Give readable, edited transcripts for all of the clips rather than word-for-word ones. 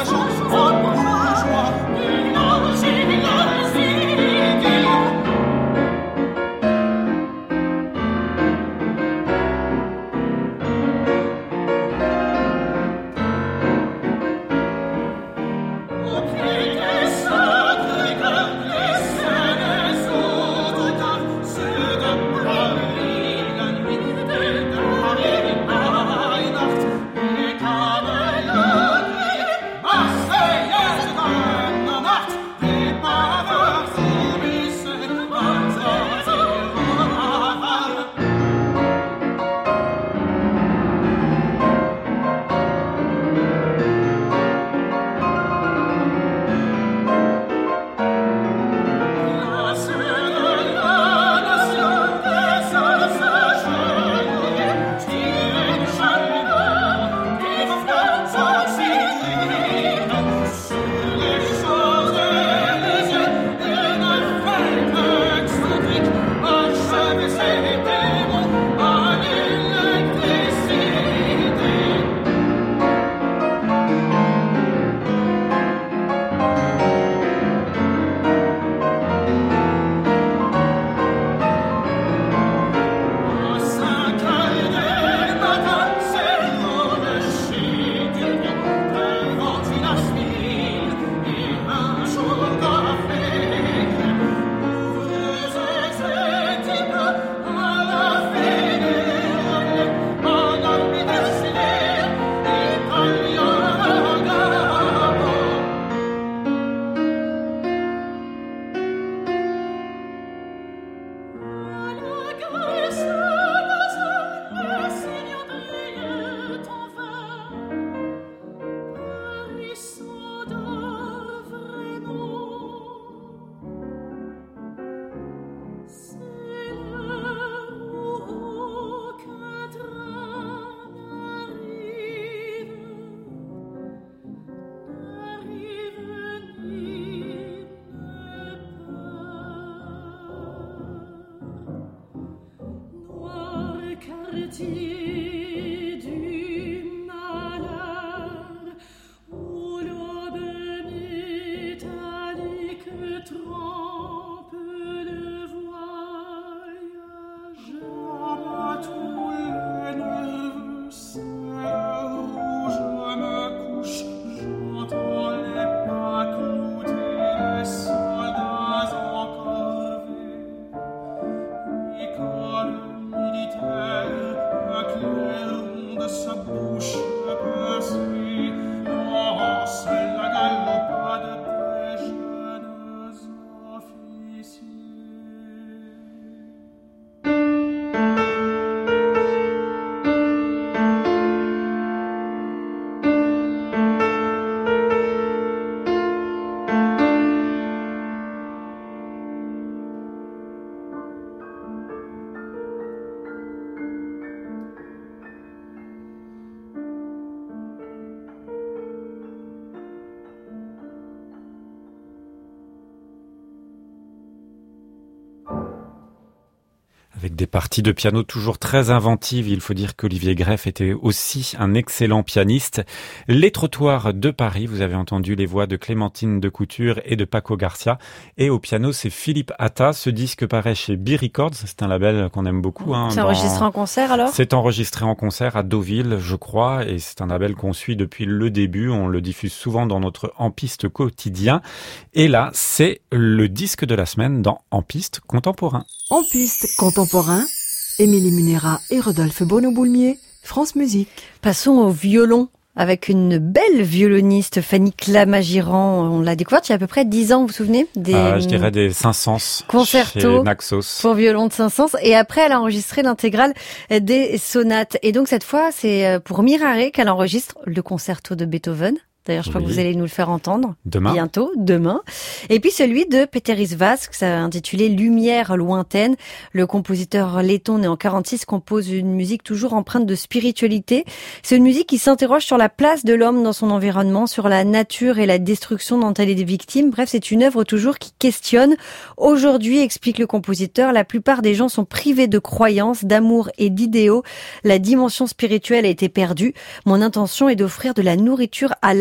Avec des parties de piano toujours très inventives, il faut dire qu'Olivier Greff était aussi un excellent pianiste. Les trottoirs de Paris, vous avez entendu les voix de Clémentine de Couture et de Paco Garcia. Et au piano, c'est Philippe Atta. Ce disque paraît chez B Records, c'est un label qu'on aime beaucoup. C'est enregistré en concert alors ? C'est enregistré en concert à Deauville, je crois, et c'est un label qu'on suit depuis le début. On le diffuse souvent dans notre En Piste quotidien. Et là, c'est le disque de la semaine dans En Piste contemporain. En Piste contemporain, Émilie Munera et Rodolphe Bonneau-Boulmier, France Musique. Passons au violon avec une belle violoniste, Fanny Clamagiran. On l'a découverte il y a à peu près 10 ans, vous vous souvenez ? Je dirais des Saint-Saëns concertos chez Naxos. Pour violon de Saint-Saëns. Et après, elle a enregistré l'intégrale des sonates. Et donc cette fois, c'est pour Mirare qu'elle enregistre le concerto de Beethoven. D'ailleurs, je crois que vous allez nous le faire entendre bientôt, demain. Et puis celui de Péteris Vasks, intitulé Lumière lointaine. Le compositeur letton né en 46 compose une musique toujours empreinte de spiritualité. C'est une musique qui s'interroge sur la place de l'homme dans son environnement, sur la nature et la destruction dont elle est victime. Bref, c'est une œuvre toujours qui questionne. Aujourd'hui, explique le compositeur, la plupart des gens sont privés de croyances, d'amour et d'idéaux. La dimension spirituelle a été perdue. Mon intention est d'offrir de la nourriture à l'âme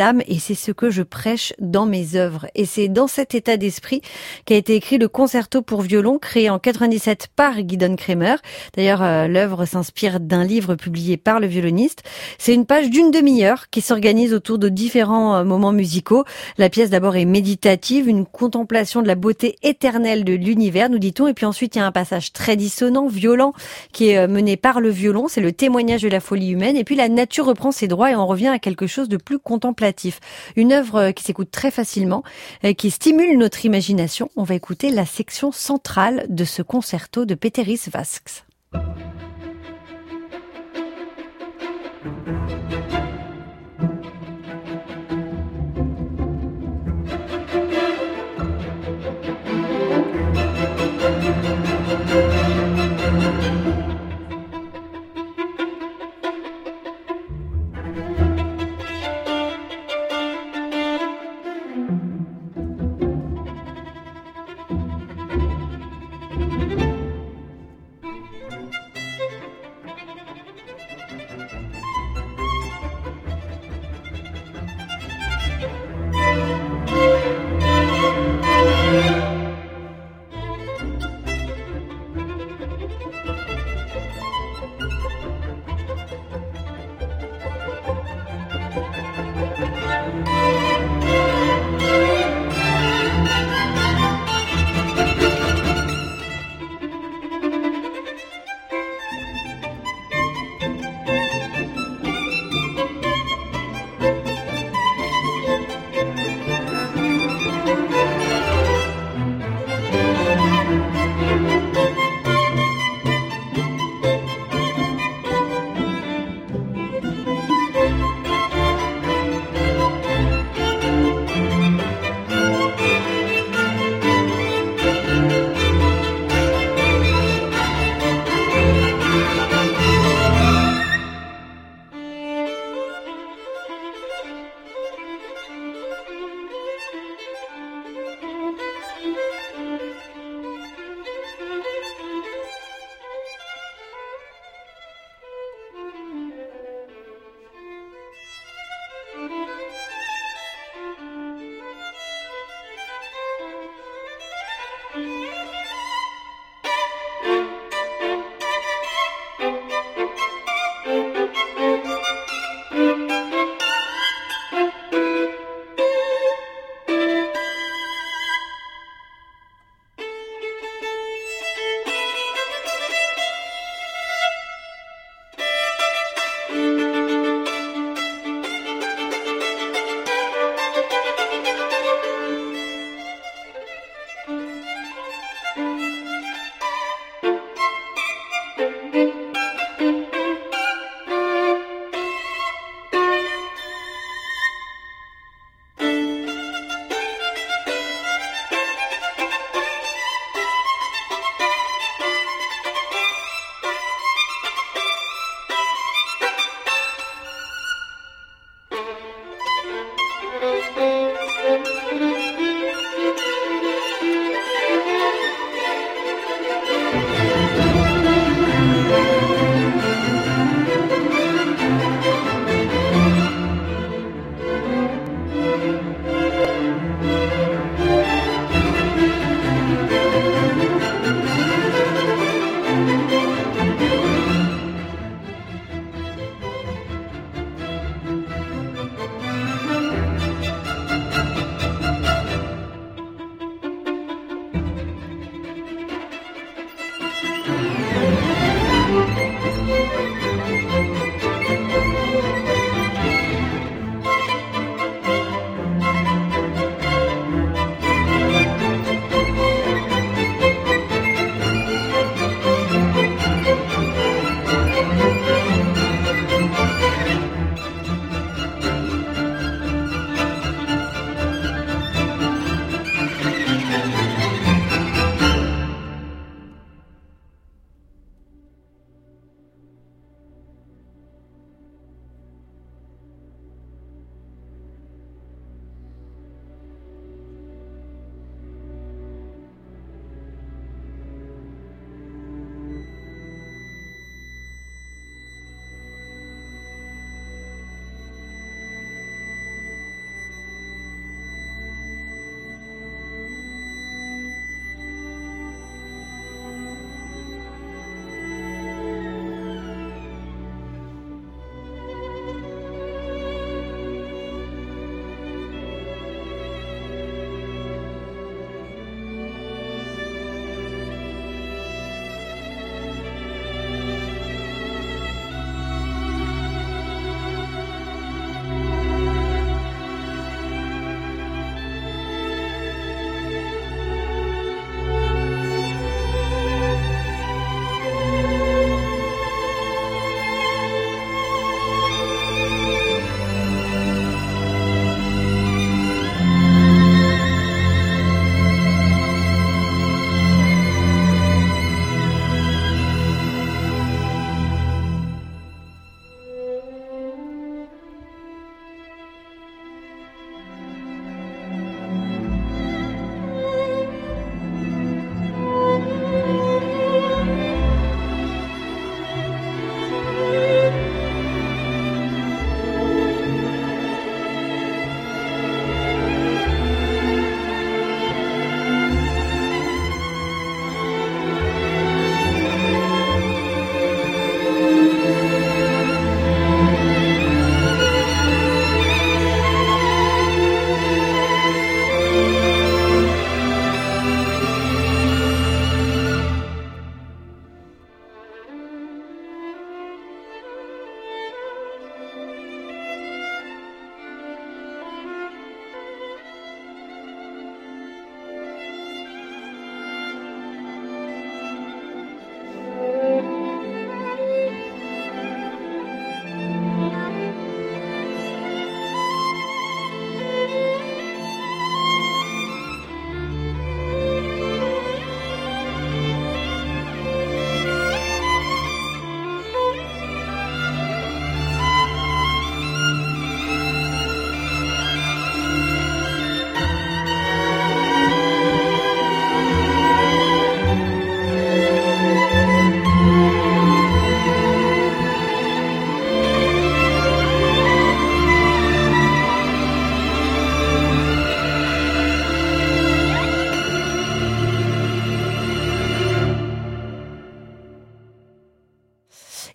l'âme et c'est ce que je prêche dans mes œuvres. Et c'est dans cet état d'esprit qu'a été écrit le concerto pour violon créé en 97 par Gidon Kremer. D'ailleurs, l'œuvre s'inspire d'un livre publié par le violoniste. C'est une page d'une demi-heure qui s'organise autour de différents moments musicaux. La pièce d'abord est méditative, une contemplation de la beauté éternelle de l'univers, nous dit-on. Et puis ensuite, il y a un passage très dissonant, violent, qui est mené par le violon. C'est le témoignage de la folie humaine. Et puis la nature reprend ses droits et on revient à quelque chose de plus contemplatif. Une œuvre qui s'écoute très facilement, qui stimule notre imagination. On va écouter la section centrale de ce concerto de Péteris Vasks.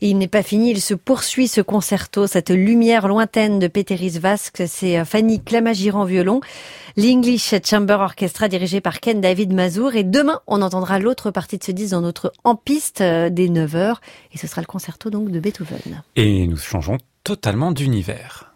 Et il n'est pas fini, il se poursuit ce concerto, cette lumière lointaine de Péteris Vasks, c'est Fanny Clamagirand violon, l'English Chamber Orchestra dirigé par Ken David Mazur. Et demain, on entendra l'autre partie de ce disque dans notre En Piste dès 9h. Et ce sera le concerto donc de Beethoven. Et nous changeons totalement d'univers.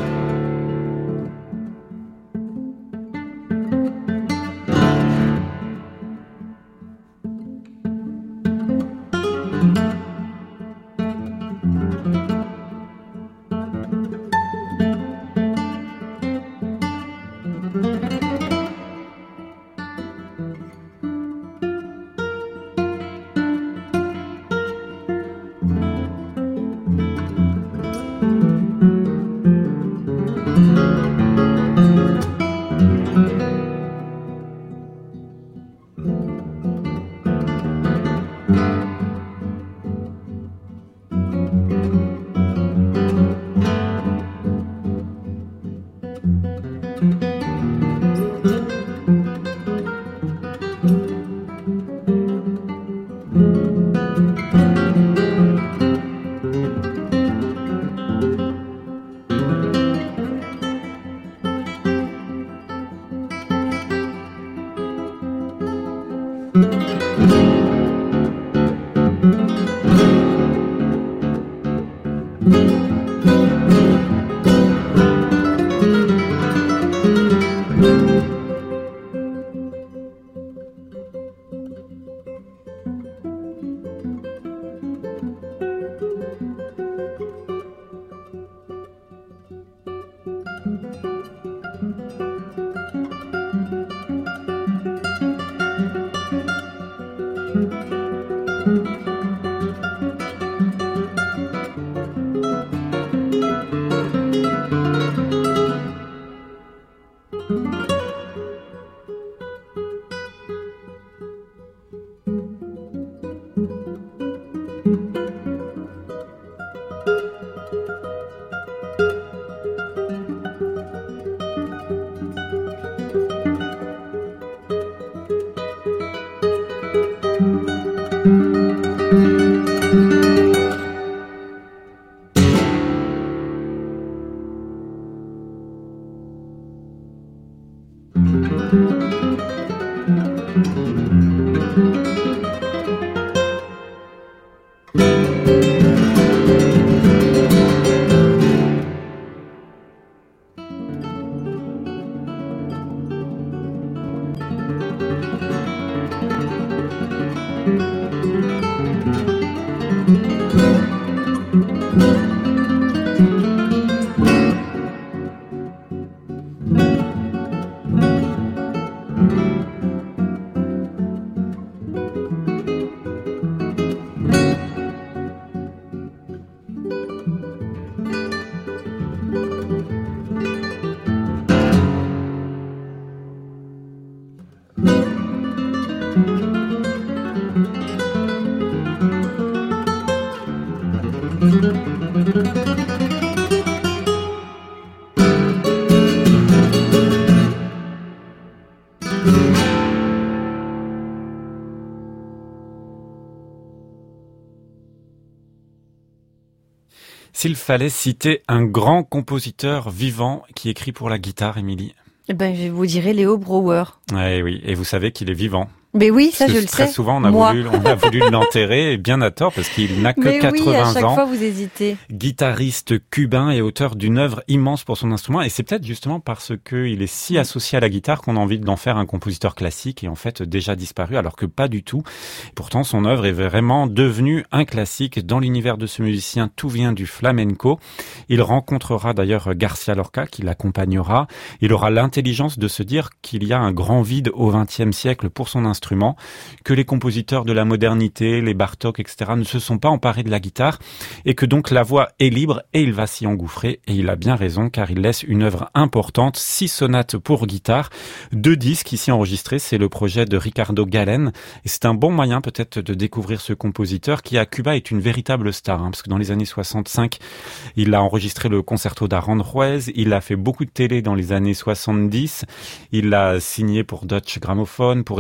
S'il fallait citer un grand compositeur vivant qui écrit pour la guitare, Émilie? Eh ben, je vous dirais Léo Brouwer. Oui, et vous savez qu'il est vivant. Mais oui, ça je le sais. Très souvent, on a voulu l'enterrer, et bien à tort, parce qu'il n'a que 80 ans. Mais oui, à chaque fois vous hésitez. Guitariste cubain et auteur d'une œuvre immense pour son instrument. Et c'est peut-être justement parce qu'il est si associé à la guitare qu'on a envie d'en faire un compositeur classique et en fait déjà disparu, alors que pas du tout. Pourtant, son œuvre est vraiment devenue un classique. Dans l'univers de ce musicien, tout vient du flamenco. Il rencontrera d'ailleurs Garcia Lorca, qui l'accompagnera. Il aura l'intelligence de se dire qu'il y a un grand vide au XXe siècle pour son instrument, que les compositeurs de la modernité, les Bartók, etc. ne se sont pas emparés de la guitare et que donc la voix est libre et il va s'y engouffrer. Et il a bien raison car il laisse une œuvre importante, 6 sonates pour guitare, 2 disques ici enregistrés. C'est le projet de Ricardo Galen et c'est un bon moyen peut-être de découvrir ce compositeur qui à Cuba est une véritable star, parce que dans les années 65, il a enregistré le concerto d'Aranjuez, il a fait beaucoup de télé dans les années 70, il a signé pour Deutsche Grammophon, pour Erato,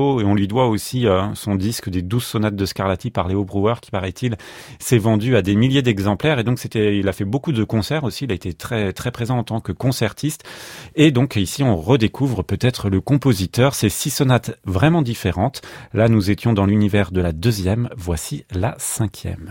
solo, et on lui doit aussi son disque des 12 sonates de Scarlatti par Léo Brewer, qui paraît-il s'est vendu à des milliers d'exemplaires, et donc il a fait beaucoup de concerts aussi, il a été très, très présent en tant que concertiste, et donc ici on redécouvre peut-être le compositeur, ces 6 sonates vraiment différentes. Là nous étions dans l'univers de la 2e, voici la 5e.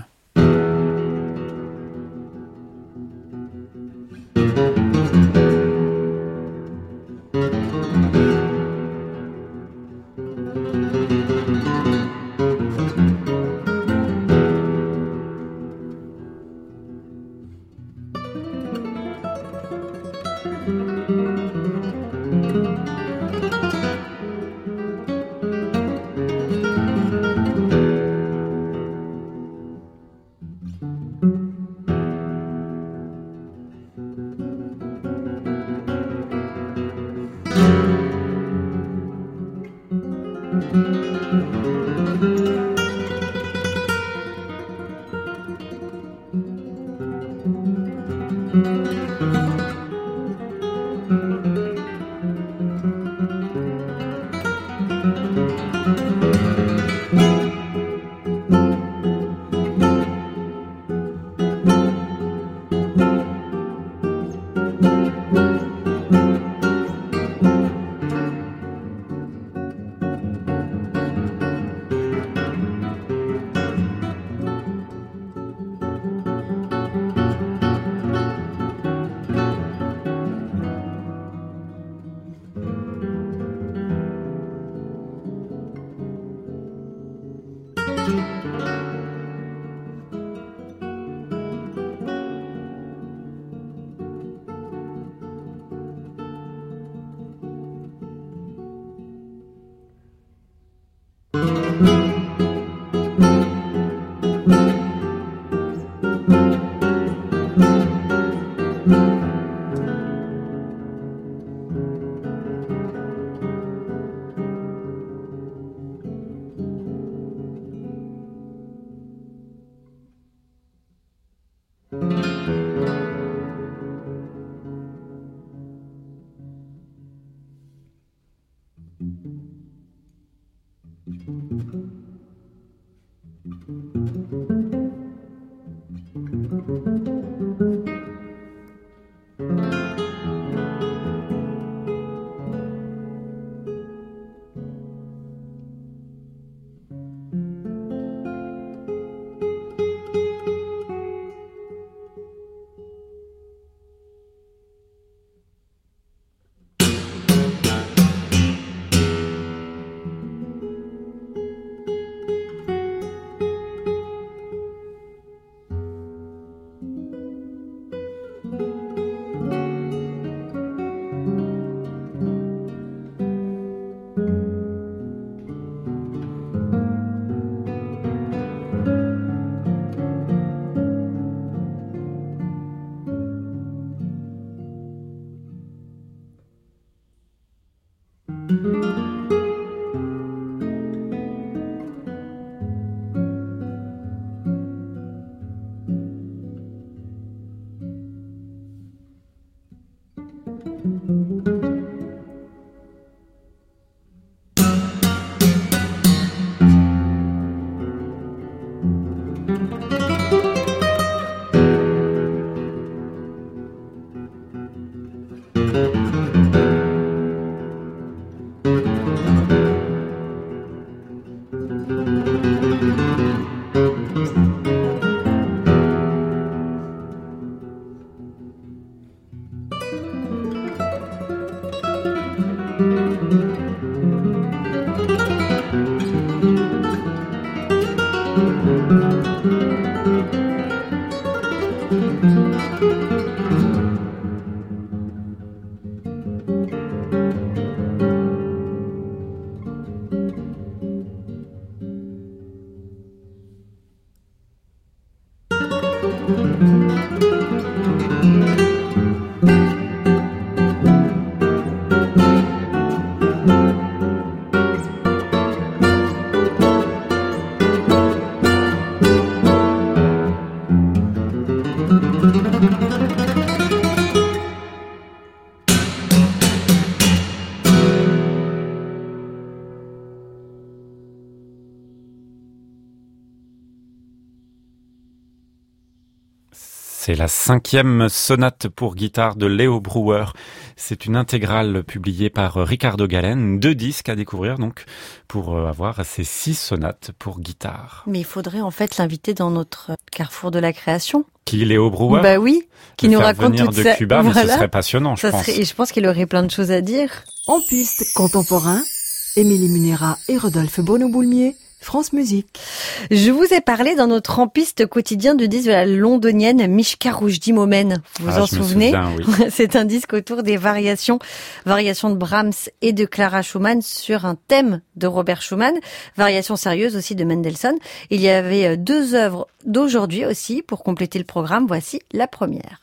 C'est la 5e sonate pour guitare de Leo Brouwer. C'est une intégrale publiée par Ricardo Galen. 2 disques à découvrir donc pour avoir ces 6 sonates pour guitare. Mais il faudrait en fait l'inviter dans notre carrefour de la création. Qui, Leo Brouwer? Bah oui, qui nous raconte venir toute de sa... Cuba, mais ce serait passionnant, je pense. Et je pense qu'il aurait plein de choses à dire. En piste contemporain, Émilie Munera et Rodolphe Bono-Boulmier, France Musique. Je vous ai parlé dans notre en piste quotidien du disque de la londonienne Mishka Rujdimomen. Vous vous en souvenez? Oui. C'est un disque autour des variations de Brahms et de Clara Schumann sur un thème de Robert Schumann, variations sérieuses aussi de Mendelssohn. Il y avait 2 œuvres d'aujourd'hui aussi pour compléter le programme. Voici la première.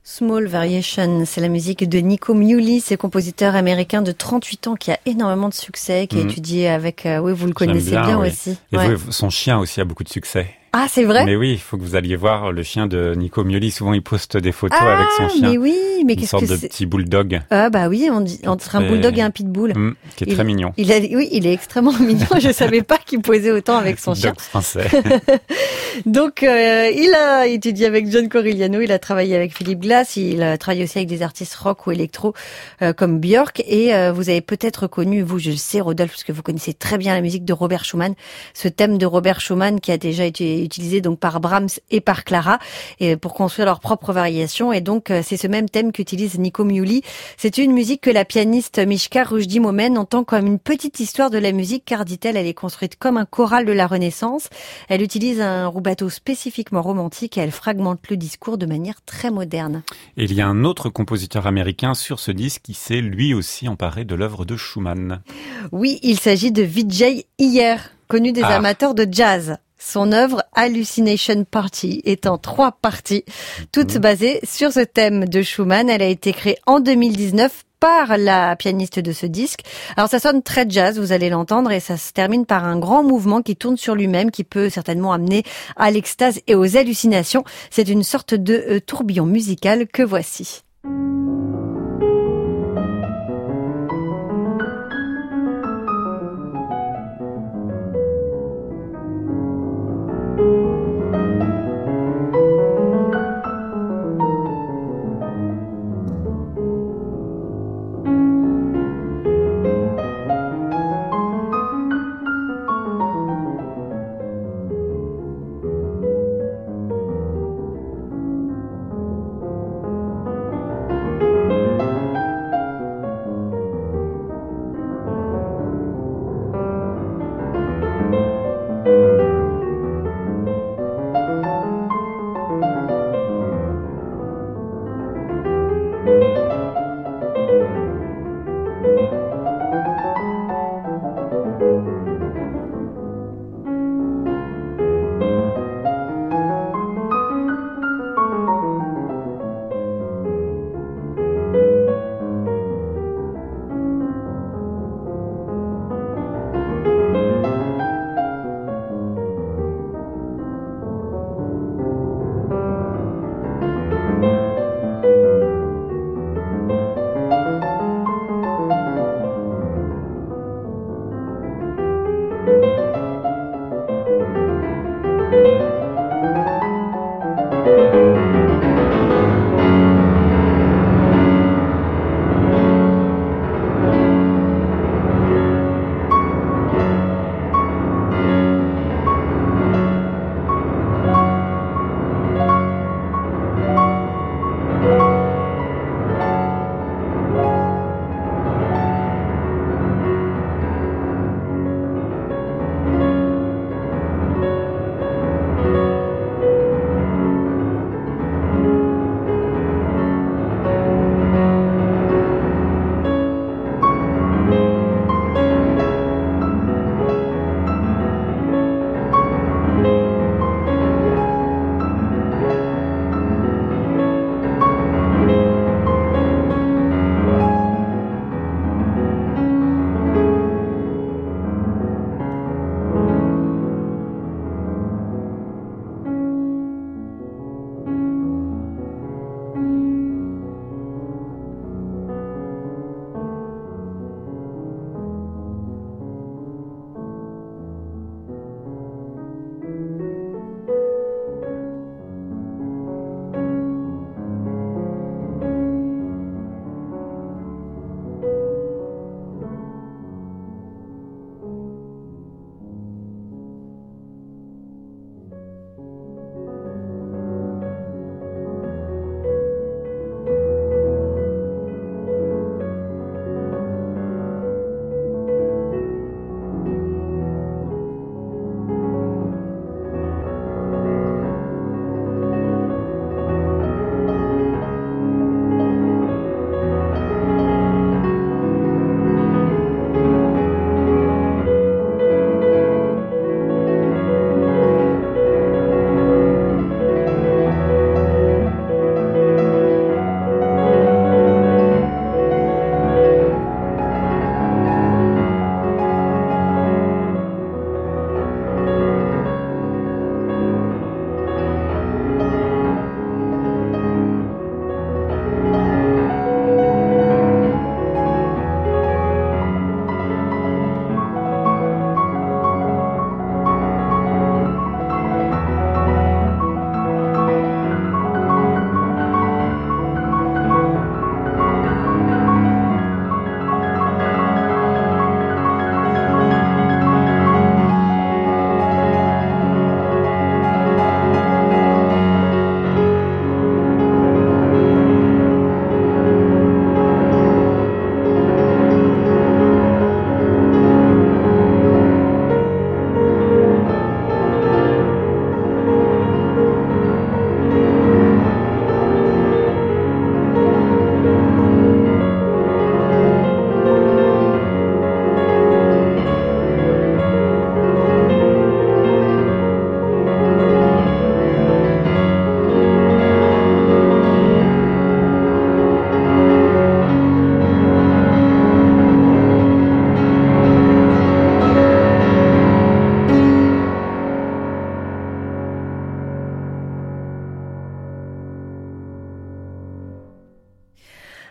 Small Variation, c'est la musique de Nico Muhly, c'est compositeur américain de 38 ans qui a énormément de succès, qui a étudié avec, oui, vous le connaissez bien oui. aussi. Et ouais. Son chien aussi a beaucoup de succès. Ah, c'est vrai? Mais oui, il faut que vous alliez voir le chien de Nico Muhly. Souvent, il poste des photos avec son chien. Mais oui, mais qu'est-ce que c'est? Une sorte de petit bulldog. Ah, bah oui, on dit, entre un bulldog et un pitbull. Qui est très mignon. Oui, il est extrêmement mignon. Je savais pas qu'il posait autant avec son chien. Dog français. Donc, il a étudié avec John Corigliano, il a travaillé avec Philip Glass, il a travaillé aussi avec des artistes rock ou électro, comme Björk. Et vous avez peut-être connu, vous, je le sais, Rodolphe, parce que vous connaissez très bien la musique de Robert Schumann. Ce thème de Robert Schumann qui a déjà été utilisé donc par Brahms et par Clara, et pour construire leur propre variation. Et donc, c'est ce même thème qu'utilise Nico Muhly. C'est une musique que la pianiste Mishka Rujdimomen entend comme une petite histoire de la musique, car, dit-elle, elle est construite comme un choral de la Renaissance. Elle utilise un rubato spécifiquement romantique et elle fragmente le discours de manière très moderne. Et il y a un autre compositeur américain sur ce disque qui s'est lui aussi emparé de l'œuvre de Schumann. Oui, il s'agit de Vijay Iyer, connu des amateurs de jazz. Son œuvre Hallucination Party est en 3 parties, toutes basées sur ce thème de Schumann. Elle a été créée en 2019 par la pianiste de ce disque. Alors ça sonne très jazz, vous allez l'entendre, et ça se termine par un grand mouvement qui tourne sur lui-même, qui peut certainement amener à l'extase et aux hallucinations. C'est une sorte de tourbillon musical que voici.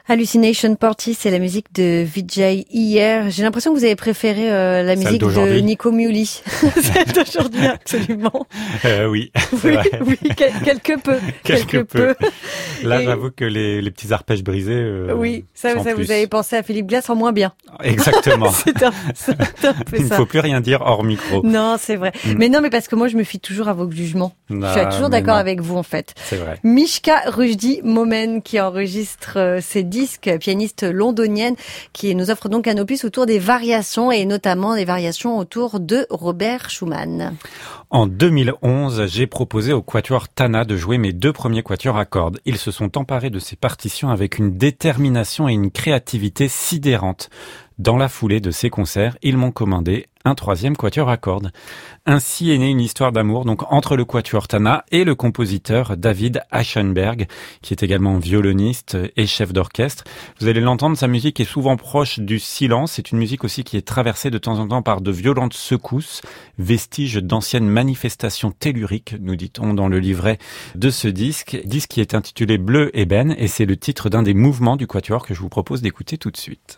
Hallucination Party, c'est la musique de Vijay Iyer. J'ai l'impression que vous avez préféré la musique de Nico Muhly. Celle d'aujourd'hui, absolument. Oui, oui, oui, quelque peu. Là, j'avoue que les petits arpèges brisés. Oui, ça vous avez pensé à Philippe Glass en moins bien. Exactement. c'est un peu Il ne faut plus rien dire hors micro. Non, c'est vrai. Mais non, mais parce que moi, je me fie toujours à vos jugements. Je suis toujours d'accord avec vous, en fait. C'est vrai. Mishka Rujdi Momen, qui enregistre ses disques, pianiste londonienne, qui nous offre donc un opus autour des variations et notamment des variations autour de Robert Schumann. En 2011, j'ai proposé au Quatuor Tana de jouer mes 2 premiers quatuors à cordes. Ils se sont emparés de ces partitions avec une détermination et une créativité sidérantes. Dans la foulée de ces concerts, ils m'ont commandé un 3e quatuor à cordes. Ainsi est née une histoire d'amour donc entre le Quatuor Tana et le compositeur David Aschenberg, qui est également violoniste et chef d'orchestre. Vous allez l'entendre, sa musique est souvent proche du silence. C'est une musique aussi qui est traversée de temps en temps par de violentes secousses, vestiges d'anciennes manifestations telluriques, nous dit-on dans le livret de ce disque qui est intitulé Bleu ébène, et c'est le titre d'un des mouvements du Quatuor que je vous propose d'écouter tout de suite.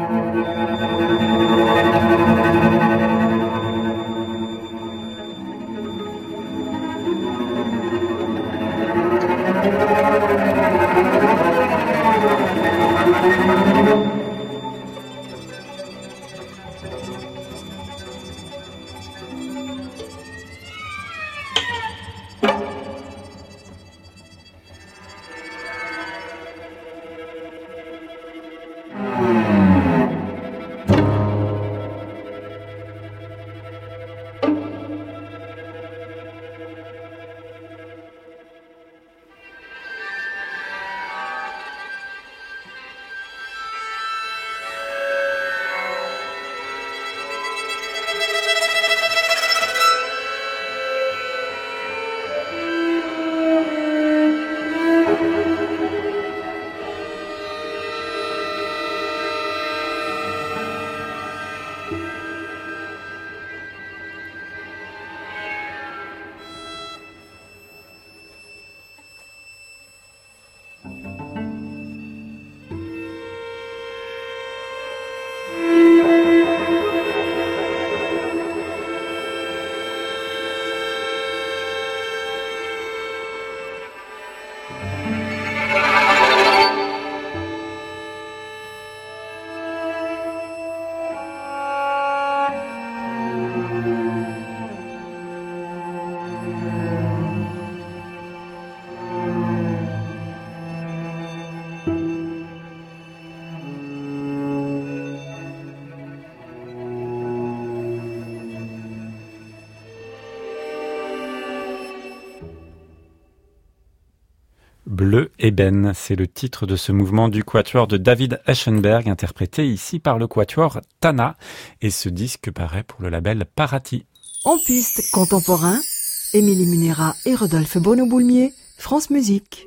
Bleu ébène, c'est le titre de ce mouvement du quatuor de David Eschenberg, interprété ici par le quatuor Tana, et ce disque paraît pour le label Parati. En piste contemporain, Émilie Munera et Rodolphe Bono-Boulmier, France Musique.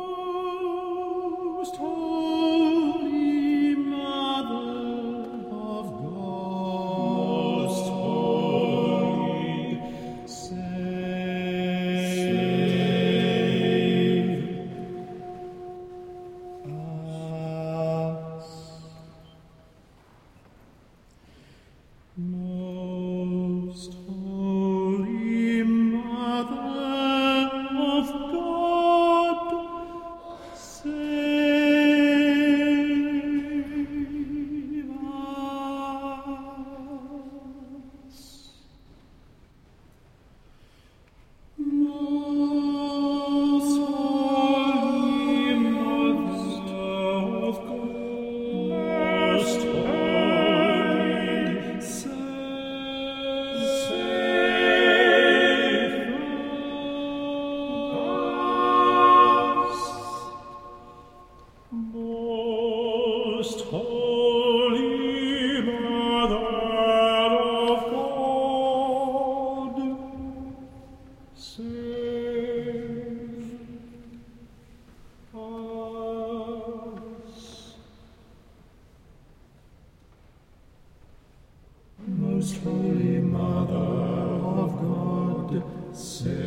Most Holy Mother of God, save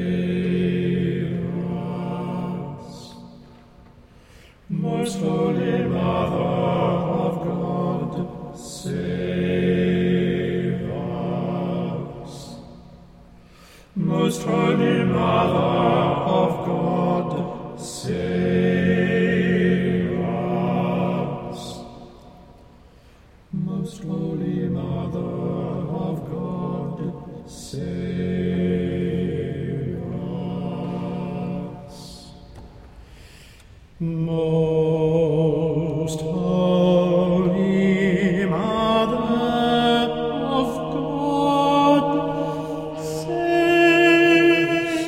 us. Most Holy Mother of God, save us. Most Holy Mother of God, save us. Most Holy Mother of God, save us. Most Holy Mother of God, save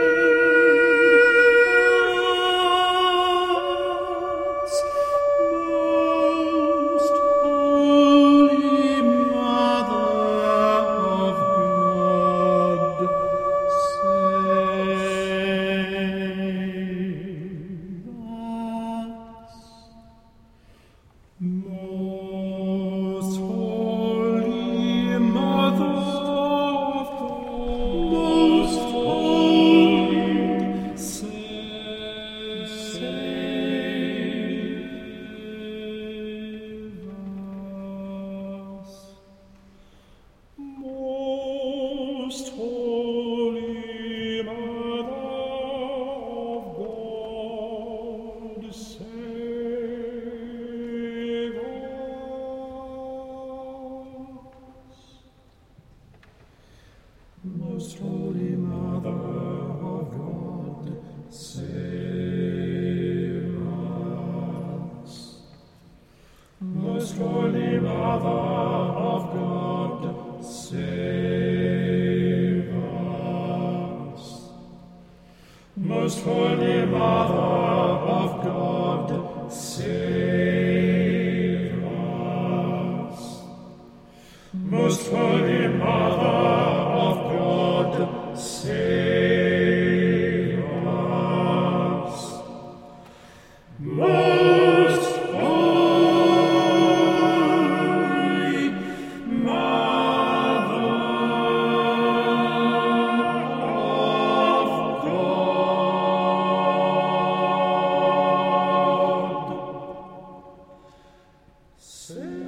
us. Most Holy Mother of God, save us. Holy Mother of God, save us. Most Holy Mother of God, save us. Most Holy Mother of God, save us. Most Holy Mother of God, save.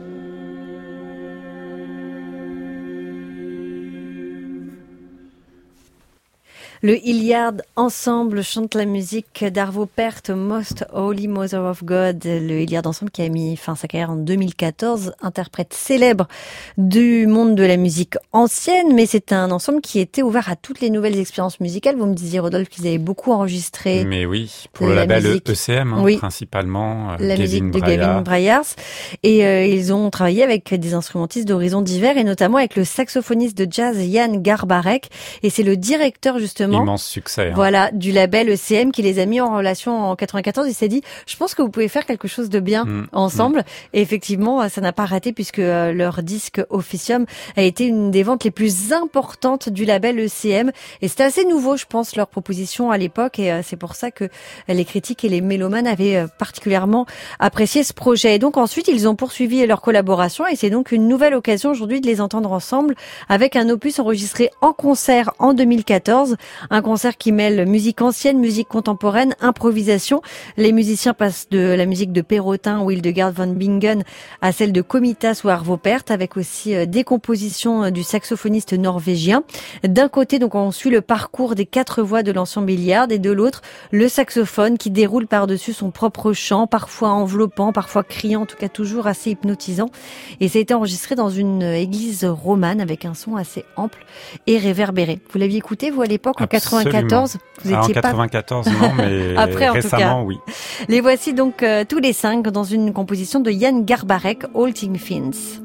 Le Hilliard Ensemble chante la musique d'Arvo Pärt, Most Holy Mother of God. Le Hilliard Ensemble qui a mis fin à sa carrière en 2014, interprète célèbre du monde de la musique ancienne, mais c'est un ensemble qui était ouvert à toutes les nouvelles expériences musicales. Vous me disiez, Rodolphe, qu'ils avaient beaucoup enregistré. Mais oui, pour le label ECM, oui, principalement. La musique de Gavin Bryars. Et ils ont travaillé avec des instrumentistes d'horizons divers, et notamment avec le saxophoniste de jazz Jan Garbarek. Et c'est le directeur, justement, immense succès. Voilà, du label ECM qui les a mis en relation en 94. Il s'est dit, je pense que vous pouvez faire quelque chose de bien ensemble. Et effectivement, ça n'a pas raté puisque leur disque Officium a été une des ventes les plus importantes du label ECM. Et c'était assez nouveau, je pense, leur proposition à l'époque. Et c'est pour ça que les critiques et les mélomanes avaient particulièrement apprécié ce projet. Et donc ensuite, ils ont poursuivi leur collaboration. Et c'est donc une nouvelle occasion aujourd'hui de les entendre ensemble avec un opus enregistré en concert en 2014. Un concert qui mêle musique ancienne, musique contemporaine, improvisation. Les musiciens passent de la musique de Perrotin ou Hildegard von Bingen à celle de Komitas ou Arvo Pärt, avec aussi des compositions du saxophoniste norvégien. D'un côté, donc, on suit le parcours des 4 voix de l'ensemble Hilliard, et de l'autre, le saxophone qui déroule par-dessus son propre chant, parfois enveloppant, parfois criant, en tout cas toujours assez hypnotisant. Et ça a été enregistré dans une église romane avec un son assez ample et réverbéré. Vous l'aviez écouté, vous, à l'époque, en 94? Vous étiez en 94, non, mais après, en récemment, tout cas. Oui. Les voici donc tous les 5 dans une composition de Jan Garbarek, All Things Fins.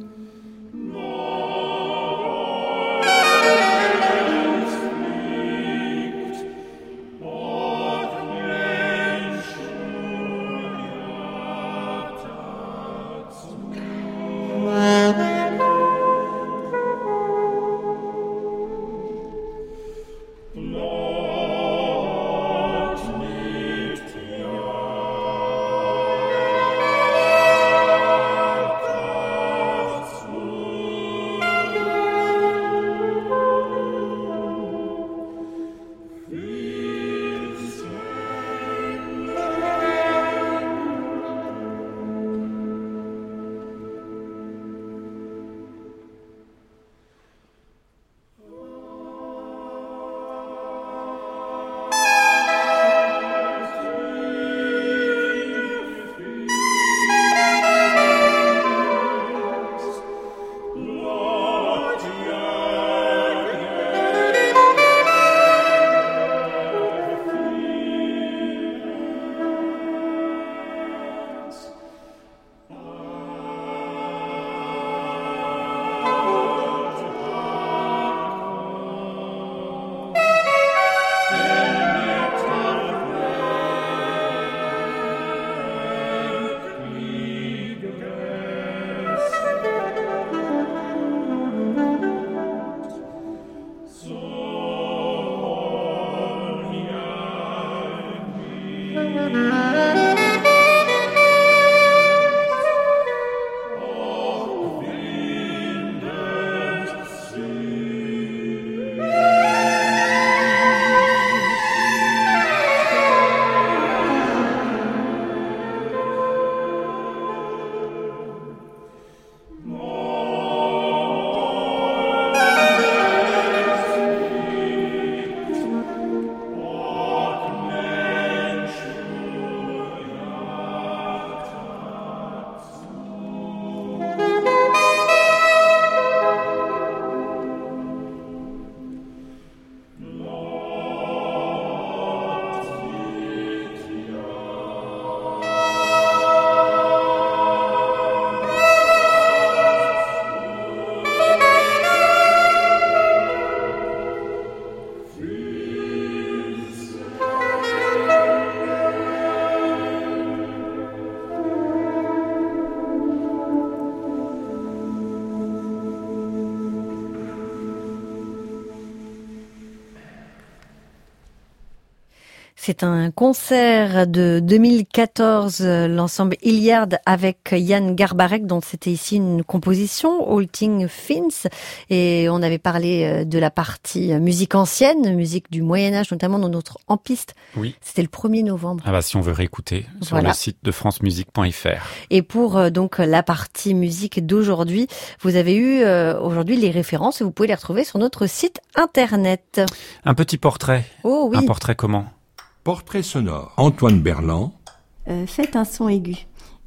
C'est un concert de 2014, l'ensemble Hilliard avec Jan Garbarek, dont c'était ici une composition, Halting Fins. Et on avait parlé de la partie musique ancienne, musique du Moyen-Âge, notamment dans notre En Piste. Oui. C'était le 1er novembre. Ah bah si on veut réécouter, sur le site de francemusique.fr. Et pour donc la partie musique d'aujourd'hui, vous avez eu aujourd'hui les références et vous pouvez les retrouver sur notre site internet. Un petit portrait. Oh oui. Un portrait comment ? Portrait sonore. Antoine Berland. Faites un son aigu.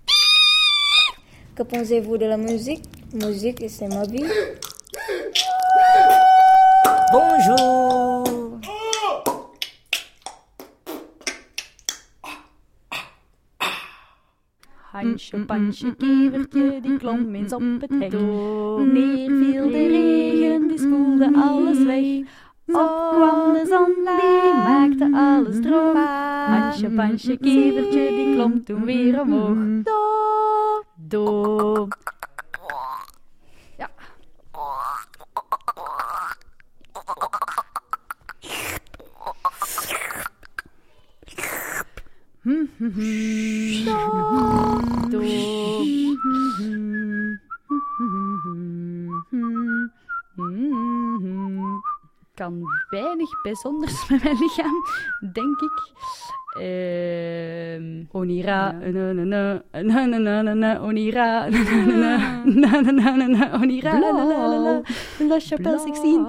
Que pensez-vous de la musique? Musique, c'est ma vie. Bonjour. Hansje, Pansje, Kevertje, die klom eens op het hek. Neer viel de regen, die spoelde alles weg. Op kwam de zon, die maakte alles droog. Hansje, Pansje, Kevertje, die klom toen weer omhoog. Do. Ja. Do. Kan weinig bijzonders met mijn lichaam, denk ik. Onira, onira, onira, La Chapelle 16.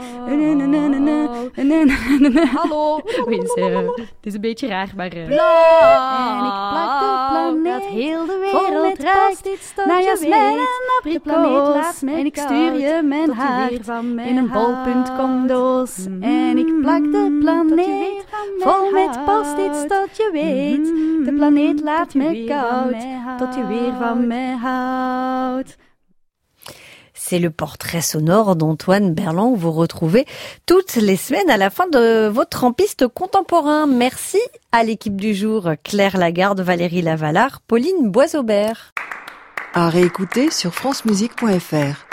Hallo. Het is een beetje raar, maar... En ik plak de planeet, dat heel de wereld reikt naar jasmijn en abrikoos. En ik stuur je mijn hart in een bol.com-doos. En ik plak de planeet vol met post-its tot je weet. De planeet laat me koud tot je weer van mij houdt. C'est le portrait sonore d'Antoine Berland que vous retrouvez toutes les semaines à la fin de votre En Piste contemporain. Merci à l'équipe du jour, Claire Lagarde, Valérie Lavalard, Pauline Boisaubert. À réécouter sur francemusique.fr.